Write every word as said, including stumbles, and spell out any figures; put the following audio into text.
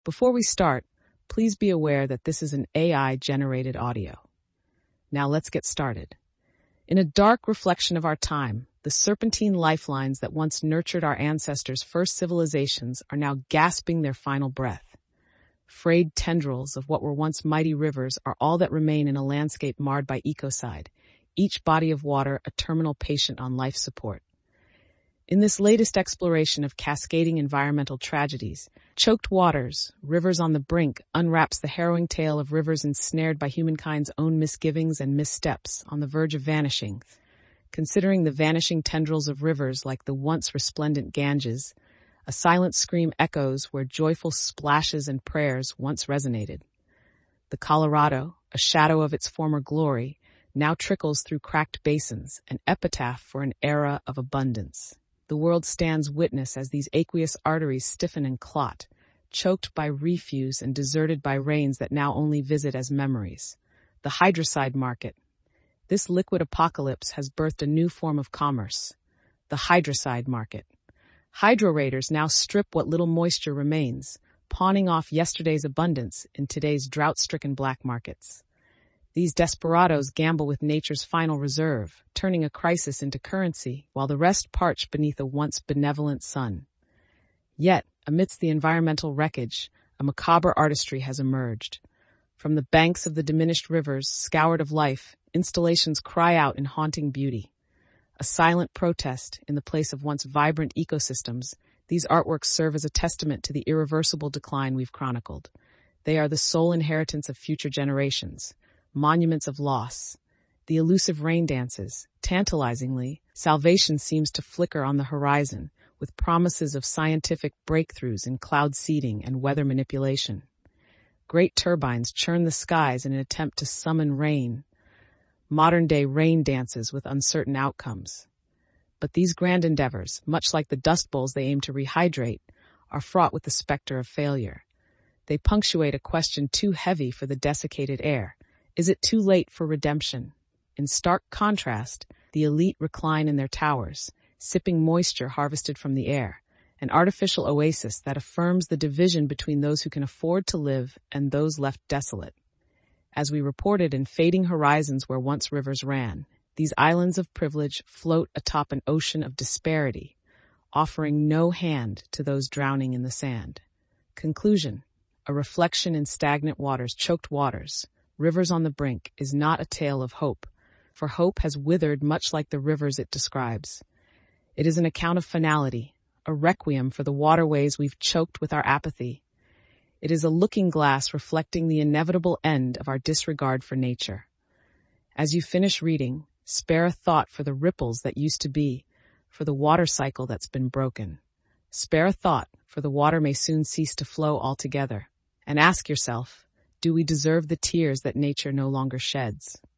Before we start, please be aware that this is an A I-generated audio. Now let's get started. In a dark reflection of our time, the serpentine lifelines that once nurtured our ancestors' first civilizations are now gasping their final breath. Frayed tendrils of what were once mighty rivers are all that remain in a landscape marred by ecocide, each body of water a terminal patient on life support. In this latest exploration of cascading environmental tragedies, Choked Waters, Rivers on the Brink unwraps the harrowing tale of rivers ensnared by humankind's own misgivings and missteps on the verge of vanishing. Considering the vanishing tendrils of rivers like the once resplendent Ganges, a silent scream echoes where joyful splashes and prayers once resonated. The Colorado, a shadow of its former glory, now trickles through cracked basins, an epitaph for an era of abundance. The world stands witness as these aqueous arteries stiffen and clot, choked by refuse and deserted by rains that now only visit as memories. The hydrocide market. This liquid apocalypse has birthed a new form of commerce, the hydrocide market. Hydro raiders now strip what little moisture remains, pawning off yesterday's abundance in today's drought-stricken black markets. These desperados gamble with nature's final reserve, turning a crisis into currency while the rest parch beneath a once benevolent sun. Yet, amidst the environmental wreckage, a macabre artistry has emerged. From the banks of the diminished rivers, scoured of life, installations cry out in haunting beauty. A silent protest in the place of once vibrant ecosystems, these artworks serve as a testament to the irreversible decline we've chronicled. They are the sole inheritance of future generations. Monuments of loss. The elusive rain dances. Tantalizingly, salvation seems to flicker on the horizon, with promises of scientific breakthroughs in cloud seeding and weather manipulation. Great turbines churn the skies in an attempt to summon rain. Modern-day rain dances with uncertain outcomes. But these grand endeavors, much like the dust bowls they aim to rehydrate, are fraught with the specter of failure. They punctuate a question too heavy for the desiccated air. Is it too late for redemption? In stark contrast, the elite recline in their towers, sipping moisture harvested from the air, an artificial oasis that affirms the division between those who can afford to live and those left desolate. As we reported in Fading Horizons Where Once Rivers Ran, these islands of privilege float atop an ocean of disparity, offering no hand to those drowning in the sand. Conclusion: a reflection in stagnant waters, choked waters, Rivers on the Brink is not a tale of hope, for hope has withered much like the rivers it describes. It is an account of finality, a requiem for the waterways we've choked with our apathy. It is a looking glass reflecting the inevitable end of our disregard for nature. As you finish reading, spare a thought for the ripples that used to be, for the water cycle that's been broken. Spare a thought, for the water may soon cease to flow altogether. And ask yourself, do we deserve the tears that nature no longer sheds?